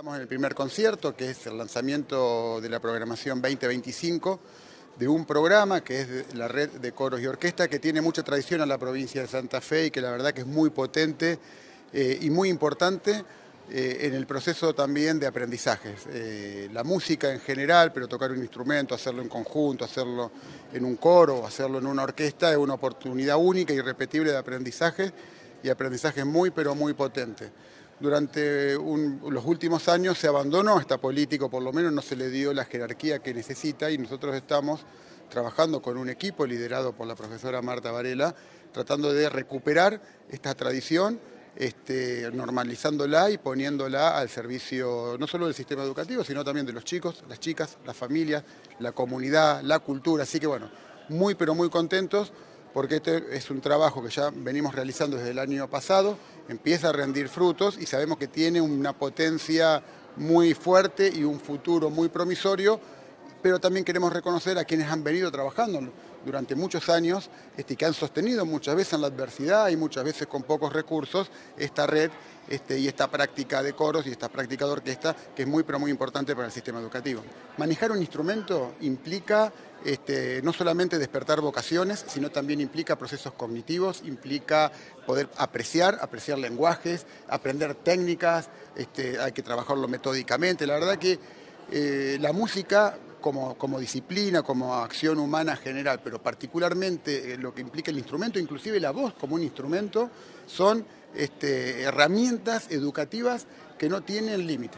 Estamos en el primer concierto, que es el lanzamiento de la programación 2025, de un programa que es la Red de Coros y Orquesta, que tiene mucha tradición en la provincia de Santa Fe y que la verdad que es muy potente y muy importante en el proceso también de aprendizajes. La música en general, pero tocar un instrumento, hacerlo en conjunto, hacerlo en un coro, hacerlo en una orquesta, es una oportunidad única y irrepetible de aprendizaje, y aprendizaje muy, pero muy potente. Durante los últimos años se abandonó esta política, o por lo menos no se le dio la jerarquía que necesita, y nosotros estamos trabajando con un equipo liderado por la profesora Marta Varela, tratando de recuperar esta tradición, normalizándola y poniéndola al servicio no solo del sistema educativo, sino también de los chicos, las chicas, las familias, la comunidad, la cultura. Así que bueno, muy pero muy contentos, porque este es un trabajo que ya venimos realizando desde el año pasado, empieza a rendir frutos y sabemos que tiene una potencia muy fuerte y un futuro muy promisorio, pero también queremos reconocer a quienes han venido trabajando durante muchos años, que han sostenido muchas veces en la adversidad y muchas veces con pocos recursos esta red y esta práctica de coros y esta práctica de orquesta, que es muy pero muy importante para el sistema educativo. Manejar un instrumento implica no solamente despertar vocaciones, sino también implica procesos cognitivos, implica poder apreciar lenguajes, aprender técnicas, hay que trabajarlo metódicamente. La verdad que la música como disciplina, como acción humana general, pero particularmente lo que implica el instrumento, inclusive la voz como un instrumento, son herramientas educativas que no tienen límite,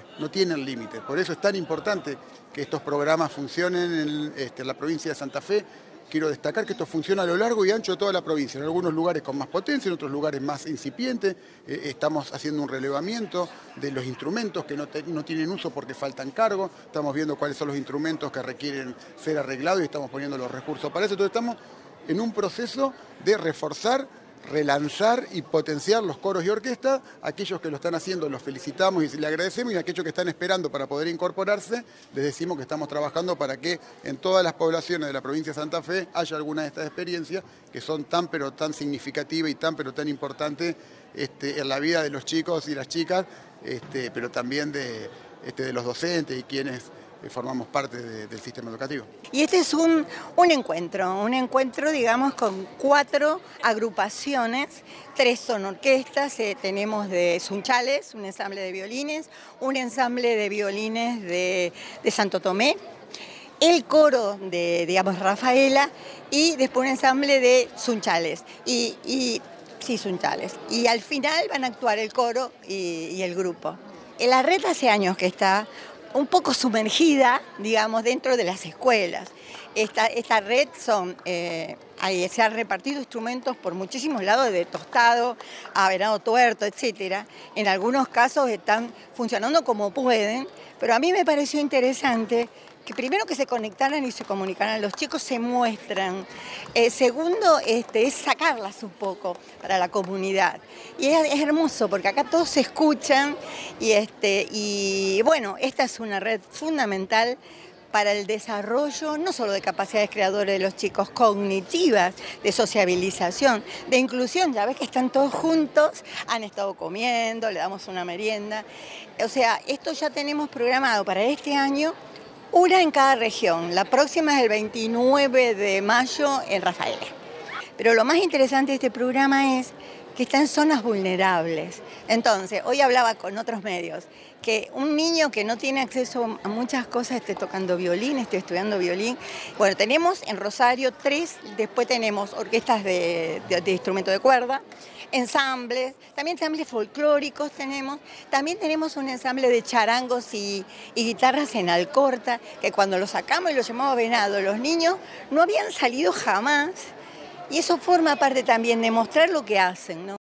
Por eso es tan importante que estos programas funcionen en la provincia de Santa Fe. Quiero destacar que esto funciona a lo largo y ancho de toda la provincia, en algunos lugares con más potencia, en otros lugares más incipiente. Estamos haciendo un relevamiento de los instrumentos que no tienen uso porque faltan cargos, estamos viendo cuáles son los instrumentos que requieren ser arreglados y estamos poniendo los recursos para eso. Entonces estamos en un proceso de reforzar, relanzar y potenciar los coros y orquestas. Aquellos que lo están haciendo los felicitamos y les agradecemos, y aquellos que están esperando para poder incorporarse, les decimos que estamos trabajando para que en todas las poblaciones de la provincia de Santa Fe haya alguna de estas experiencias que son tan pero tan significativas y tan pero tan importantes en la vida de los chicos y las chicas, pero también de los docentes y quienes formamos parte del sistema educativo. Y este es un encuentro, digamos, con 4 agrupaciones, 3 son orquestas, tenemos de Sunchales, un ensamble de violines, un ensamble de violines de Santo Tomé, el coro de, digamos, Rafaela, y después un ensamble de Sunchales. Sí, Sunchales. Y al final van a actuar el coro y el grupo. La red hace años que está un poco sumergida, digamos, dentro de las escuelas. Esta red se han repartido instrumentos por muchísimos lados, de Tostado a Venado Tuerto, etc. En algunos casos están funcionando como pueden, pero a mí me pareció interesante que primero que se conectaran y se comunicaran, los chicos se muestran. Segundo, es sacarlas un para la comunidad. Y es hermoso porque acá todos se escuchan y bueno, esta es una red fundamental para el desarrollo no solo de capacidades creadoras de los chicos, cognitivas, de sociabilización, de inclusión. Ya ves que están todos juntos, han estado comiendo, le damos una merienda. O sea, esto ya tenemos programado para este año, una en cada región. La próxima es el 29 de mayo en Rafaela. Pero lo más interesante de este programa es que está en zonas vulnerables. Entonces, hoy hablaba con otros medios, que un niño que no tiene acceso a muchas cosas esté tocando violín, esté estudiando violín. Bueno, tenemos en Rosario 3, después tenemos orquestas de instrumento de cuerda, ensambles, también ensambles folclóricos tenemos, también tenemos un ensamble de charangos y guitarras en Alcorta, que cuando lo sacamos y lo llamamos a Venado, los niños no habían salido jamás, y eso forma parte también de mostrar lo que hacen, ¿no?